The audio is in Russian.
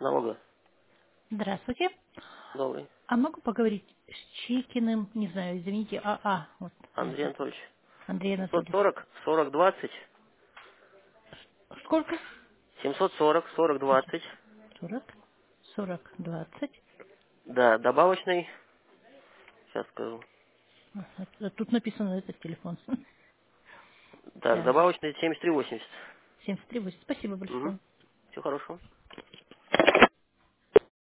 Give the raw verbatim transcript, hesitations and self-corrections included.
Налога. Здравствуйте. Добрый. А могу поговорить с Чикиным, не знаю, извините, а, а, вот, Андрей это, Анатольевич. Андрей семьсот Анатольевич. сорок сорок двадцать. Сколько? семьсот сорок сорок двадцать. Сорок, сорок, двадцать. Да, добавочный. Сейчас скажу. А, тут написано этот телефон. Так, Так, добавочный семьдесят три восемьдесят. семьдесят три восемь. Спасибо Угу. большое. Всего хорошего.